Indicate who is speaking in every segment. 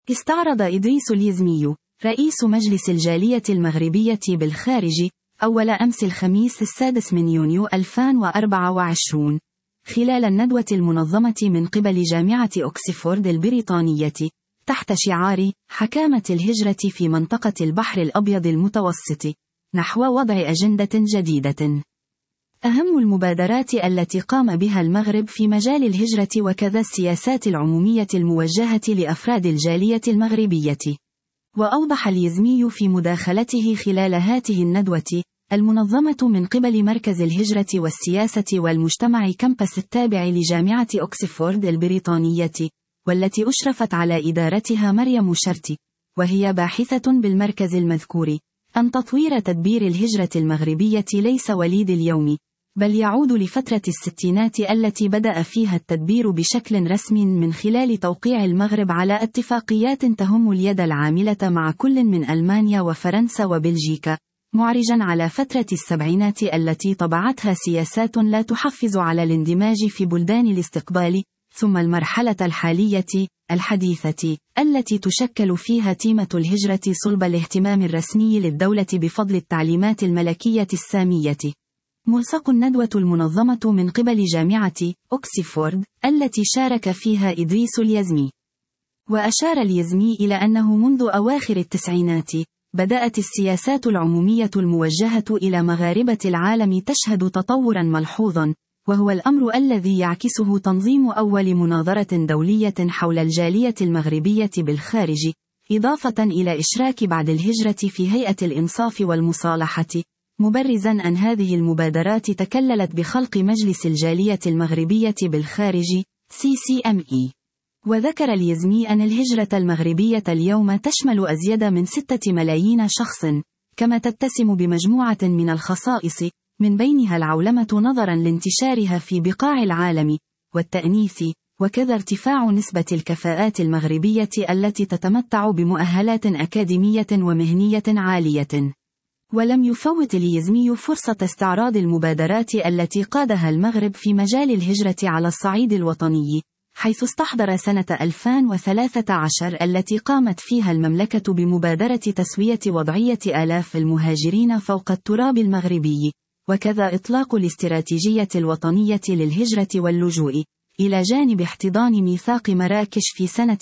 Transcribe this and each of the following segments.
Speaker 1: استعرض إدريس اليزمي رئيس مجلس الجالية المغربية بالخارج أول أمس الخميس 6 يونيو 2024 خلال الندوة المنظمة من قبل جامعة أكسفورد البريطانية تحت شعار حكامة الهجرة في منطقة البحر الأبيض المتوسط نحو وضع أجندة جديدة. أهم المبادرات التي قام بها المغرب في مجال الهجرة وكذا السياسات العمومية الموجهة لأفراد الجالية المغربية. وأوضح اليزمي في مداخلته خلال هذه الندوة المنظمة من قبل مركز الهجرة والسياسة والمجتمع كامبس التابع لجامعة أكسفورد البريطانية، والتي أشرفت على إدارتها مريم شرتي، وهي باحثة بالمركز المذكور، أن تطوير تدبير الهجرة المغربية ليس وليد اليوم، بل يعود لفترة الستينات التي بدأ فيها التدبير بشكل رسمي من خلال توقيع المغرب على اتفاقيات تهم اليد العاملة مع كل من ألمانيا وفرنسا وبلجيكا، معرجا على فترة السبعينات التي طبعتها سياسات لا تحفز على الاندماج في بلدان الاستقبال، ثم المرحلة الحالية الحديثة التي تشكل فيها تيمة الهجرة صلب الاهتمام الرسمي للدولة بفضل التعليمات الملكية السامية. ملصق الندوة المنظمة من قبل جامعة أكسفورد التي شارك فيها إدريس اليزمي. وأشار اليزمي إلى أنه منذ أواخر التسعينات بدأت السياسات العمومية الموجهة إلى مغاربة العالم تشهد تطورا ملحوظا، وهو الأمر الذي يعكسه تنظيم أول مناظرة دولية حول الجالية المغربية بالخارج، إضافة إلى إشراك بعد الهجرة في هيئة الإنصاف والمصالحة، مبرزا أن هذه المبادرات تكللت بخلق مجلس الجالية المغربية بالخارج CCME. وذكر اليزمي أن الهجرة المغربية اليوم تشمل أزيد من 6 ملايين شخص، كما تتسم بمجموعة من الخصائص، من بينها العولمة نظرا لانتشارها في بقاع العالم، والتأنيث، وكذا ارتفاع نسبة الكفاءات المغربية التي تتمتع بمؤهلات أكاديمية ومهنية عالية. ولم يفوت اليزمي فرصة استعراض المبادرات التي قادها المغرب في مجال الهجرة على الصعيد الوطني، حيث استحضر سنة 2013 التي قامت فيها المملكة بمبادرة تسوية وضعية آلاف المهاجرين فوق التراب المغربي، وكذا إطلاق الاستراتيجية الوطنية للهجرة واللجوء، إلى جانب احتضان ميثاق مراكش في سنة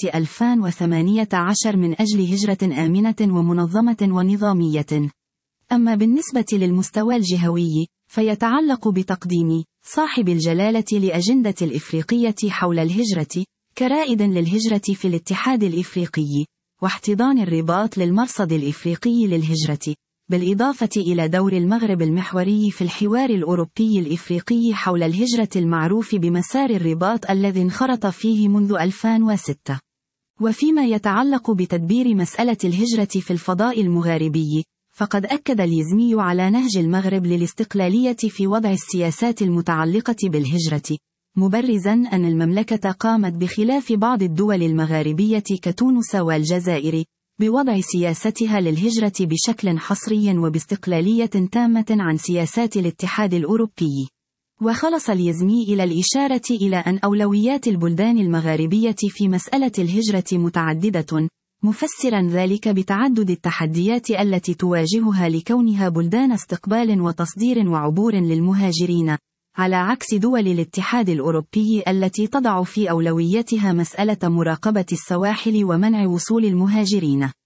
Speaker 1: 2018 من أجل هجرة آمنة ومنظمة ونظامية. أما بالنسبة للمستوى الجهوي، فيتعلق بتقديم صاحب الجلالة لأجندة الإفريقية حول الهجرة كرائد للهجرة في الاتحاد الإفريقي، واحتضان الرباط للمرصد الإفريقي للهجرة، بالإضافة إلى دور المغرب المحوري في الحوار الأوروبي الإفريقي حول الهجرة المعروف بمسار الرباط الذي انخرط فيه منذ 2006. وفيما يتعلق بتدبير مسألة الهجرة في الفضاء المغاربي، فقد أكد اليزمي على نهج المغرب للاستقلالية في وضع السياسات المتعلقة بالهجرة، مبرزا أن المملكة قامت بخلاف بعض الدول المغاربية كتونس والجزائر بوضع سياستها للهجرة بشكل حصري وباستقلالية تامة عن سياسات الاتحاد الأوروبي. وخلص اليزمي إلى الإشارة إلى أن أولويات البلدان المغاربية في مسألة الهجرة متعددة، مفسرا ذلك بتعدد التحديات التي تواجهها لكونها بلدان استقبال وتصدير وعبور للمهاجرين، على عكس دول الاتحاد الأوروبي التي تضع في أولويتها مسألة مراقبة السواحل ومنع وصول المهاجرين.